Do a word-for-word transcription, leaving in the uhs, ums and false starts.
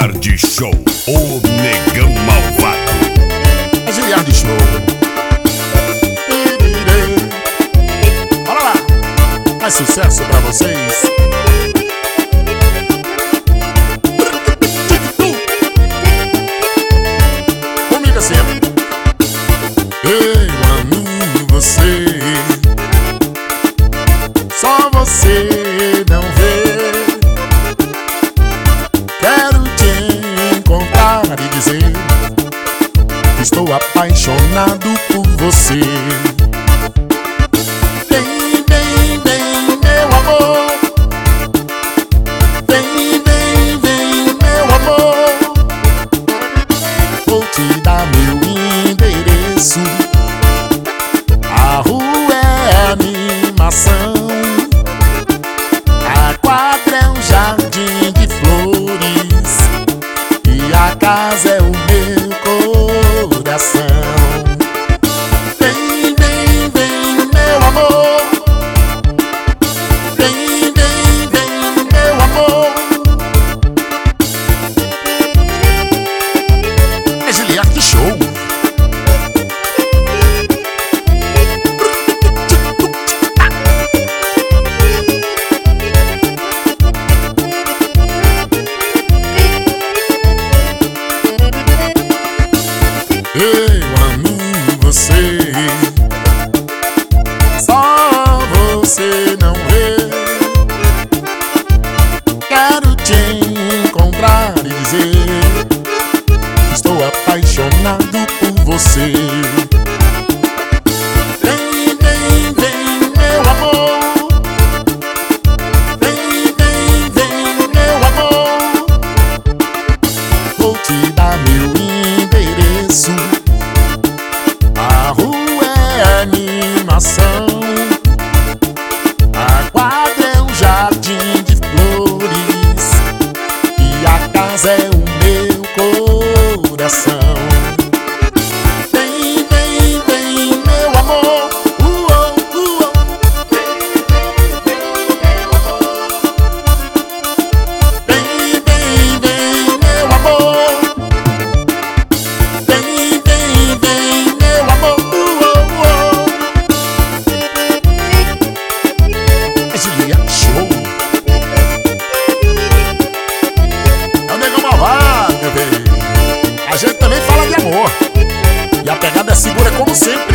Giliardi Show, o negão malvado. É Giliardi Show. Bora lá, mais sucesso pra vocês. Comigo assim. Eu amo você, só você não vê. Quero te encontrar e dizer que estou apaixonado por você. Vem, vem, vem, meu amor. Vem, vem, vem, meu amor. Vou te dar meu endereço. A rua é animação, a quadra é um jardim de flores e a casa é o meu coração. Vem, vem, vem, meu amor. Vem, vem, vem, meu amor. É Giliardi Show. Eu amo você, só você não vê. Quero te encontrar e dizer que estou apaixonado por você. Vem, vem, vem, meu amor. Vem, vem, vem, meu amor. Vou te dar meu endereço. A rua é animação, a quadra é um jardim de flores e a casa é o meu coração. Vem, vem, vem, meu amor. Uou, uou. Vem, vem, vem, meu amor. Vem, vem, vem, meu amor. Uou, uou. É Giliardi Show. É o negão malvado, meu bem. A gente também fala de amor e a pegada é segura como sempre.